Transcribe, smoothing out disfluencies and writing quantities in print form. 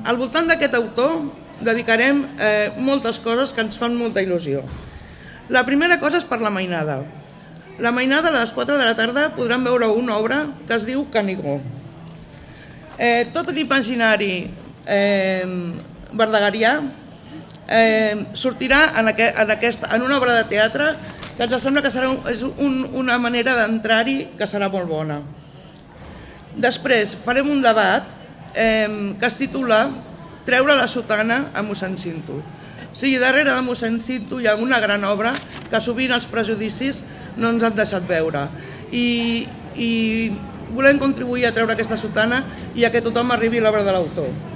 Al voltant d'aquest autor dedicarem moltes coses que ens fan molta il·lusió. La primera cosa és per la mainada. La mainada a les 4 de la tarda podran veure una obra que es diu Canigó. Tot l'imaginari verdegarià sortirà en una obra de teatre que ens sembla que serà una manera d'entrar-hi que serà molt bona. Després farem un debat que es titula Treure la sotana a mossèn Cinto. O sigui, darrere de mossèn Cinto hi ha una gran obra que sovint els prejudicis no ens han deixat veure. I volem contribuir a treure aquesta sotana i a que tothom arribi a l'obra de l'autor.